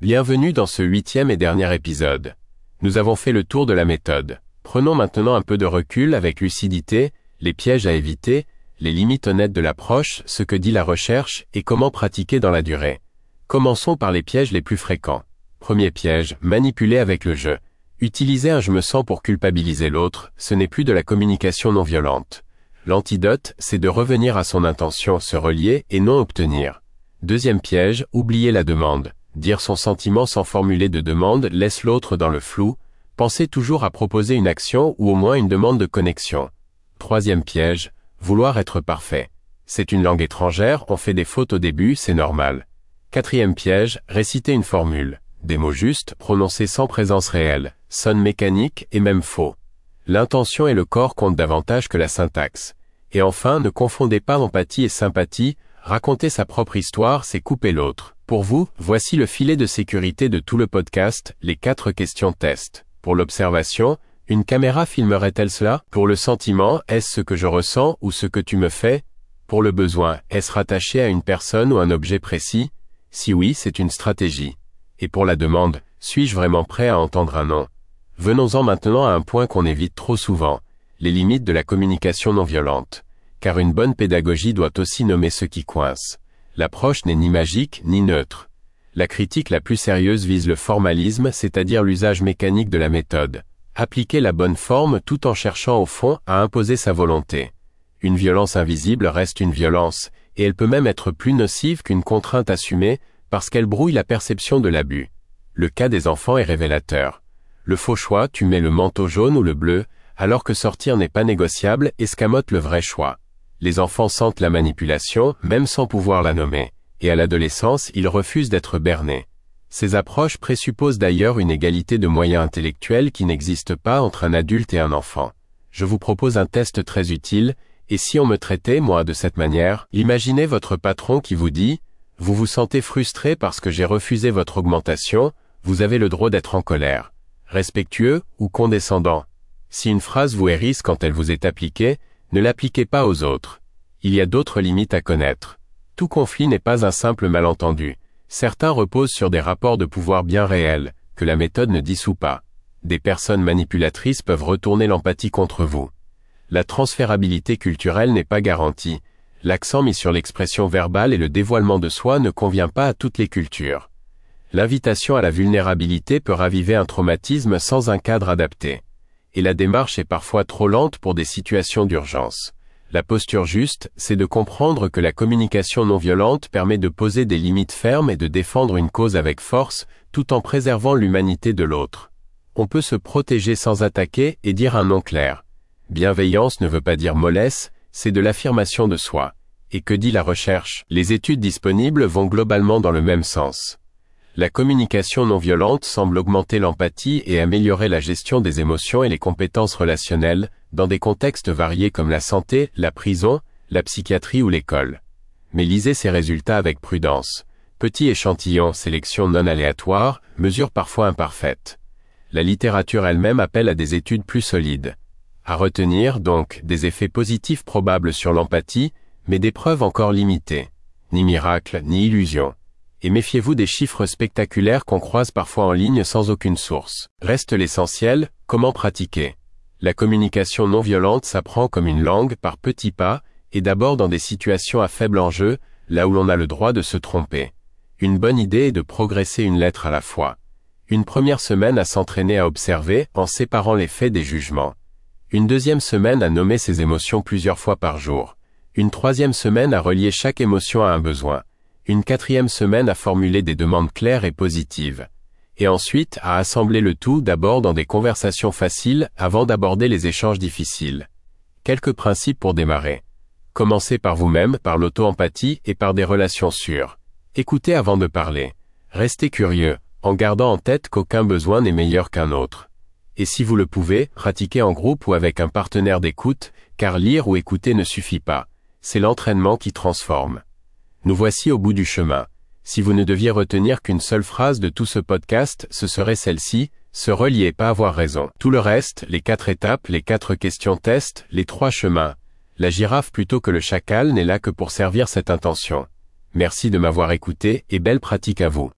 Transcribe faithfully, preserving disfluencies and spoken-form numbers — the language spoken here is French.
Bienvenue dans ce huitième et dernier épisode. Nous avons fait le tour de la méthode. Prenons maintenant un peu de recul avec lucidité, les pièges à éviter, les limites honnêtes de l'approche, ce que dit la recherche et comment pratiquer dans la durée. Commençons par les pièges les plus fréquents. Premier piège, manipuler avec le jeu. Utiliser un « je me sens » pour culpabiliser l'autre, ce n'est plus de la communication non violente. L'antidote, c'est de revenir à son intention, se relier et non obtenir. Deuxième piège, oublier la demande. Dire son sentiment sans formuler de demande laisse l'autre dans le flou. Pensez toujours à proposer une action ou au moins une demande de connexion. Troisième piège, vouloir être parfait. C'est une langue étrangère, on fait des fautes au début, c'est normal. Quatrième piège, réciter une formule. Des mots justes, prononcés sans présence réelle, sonnent mécaniques et même faux. L'intention et le corps comptent davantage que la syntaxe. Et enfin, ne confondez pas empathie et sympathie. Raconter sa propre histoire, c'est couper l'autre. Pour vous, voici le filet de sécurité de tout le podcast, les quatre questions test. Pour l'observation, une caméra filmerait-elle cela? Pour le sentiment, est-ce ce que je ressens ou ce que tu me fais? Pour le besoin, est-ce rattaché à une personne ou un objet précis? Si oui, c'est une stratégie. Et pour la demande, suis-je vraiment prêt à entendre un non? Venons-en maintenant à un point qu'on évite trop souvent, les limites de la communication non violente. Car une bonne pédagogie doit aussi nommer ce qui coince. L'approche n'est ni magique ni neutre. La critique la plus sérieuse vise le formalisme, c'est-à-dire l'usage mécanique de la méthode. Appliquer la bonne forme tout en cherchant au fond à imposer sa volonté. Une violence invisible reste une violence, et elle peut même être plus nocive qu'une contrainte assumée, parce qu'elle brouille la perception de l'abus. Le cas des enfants est révélateur. Le faux choix, tu mets le manteau jaune ou le bleu, alors que sortir n'est pas négociable, escamote le vrai choix. Les enfants sentent la manipulation, même sans pouvoir la nommer, et à l'adolescence, ils refusent d'être bernés. Ces approches présupposent d'ailleurs une égalité de moyens intellectuels qui n'existe pas entre un adulte et un enfant. Je vous propose un test très utile, et si on me traitait, moi, de cette manière, imaginez votre patron qui vous dit « Vous vous sentez frustré parce que j'ai refusé votre augmentation, vous avez le droit d'être en colère. » Respectueux ou condescendant? Si une phrase vous hérisse quand elle vous est appliquée, ne l'appliquez pas aux autres. Il y a d'autres limites à connaître. Tout conflit n'est pas un simple malentendu. Certains reposent sur des rapports de pouvoir bien réels, que la méthode ne dissout pas. Des personnes manipulatrices peuvent retourner l'empathie contre vous. La transférabilité culturelle n'est pas garantie. L'accent mis sur l'expression verbale et le dévoilement de soi ne convient pas à toutes les cultures. L'invitation à la vulnérabilité peut raviver un traumatisme sans un cadre adapté. Et la démarche est parfois trop lente pour des situations d'urgence. La posture juste, c'est de comprendre que la communication non violente permet de poser des limites fermes et de défendre une cause avec force, tout en préservant l'humanité de l'autre. On peut se protéger sans attaquer et dire un non clair. Bienveillance ne veut pas dire mollesse, c'est de l'affirmation de soi. Et que dit la recherche? Les études disponibles vont globalement dans le même sens. La communication non violente semble augmenter l'empathie et améliorer la gestion des émotions et les compétences relationnelles, dans des contextes variés comme la santé, la prison, la psychiatrie ou l'école. Mais lisez ces résultats avec prudence. Petit échantillon, sélection non aléatoire, mesure parfois imparfaite. La littérature elle-même appelle à des études plus solides. À retenir, donc, des effets positifs probables sur l'empathie, mais des preuves encore limitées. Ni miracle, ni illusion. Et méfiez-vous des chiffres spectaculaires qu'on croise parfois en ligne sans aucune source. Reste l'essentiel, comment pratiquer. La communication non violente s'apprend comme une langue par petits pas, et d'abord dans des situations à faible enjeu, là où l'on a le droit de se tromper. Une bonne idée est de progresser une lettre à la fois. Une première semaine à s'entraîner à observer, en séparant les faits des jugements. Une deuxième semaine à nommer ses émotions plusieurs fois par jour. Une troisième semaine à relier chaque émotion à un besoin. Une quatrième semaine à formuler des demandes claires et positives. Et ensuite à assembler le tout d'abord dans des conversations faciles avant d'aborder les échanges difficiles. Quelques principes pour démarrer. Commencez par vous-même, par l'auto-empathie et par des relations sûres. Écoutez avant de parler. Restez curieux, en gardant en tête qu'aucun besoin n'est meilleur qu'un autre. Et si vous le pouvez, pratiquez en groupe ou avec un partenaire d'écoute, car lire ou écouter ne suffit pas. C'est l'entraînement qui transforme. Nous voici au bout du chemin. Si vous ne deviez retenir qu'une seule phrase de tout ce podcast, ce serait celle-ci, se relier, pas avoir raison. Tout le reste, les quatre étapes, les quatre questions test, les trois chemins. La girafe plutôt que le chacal n'est là que pour servir cette intention. Merci de m'avoir écouté et belle pratique à vous.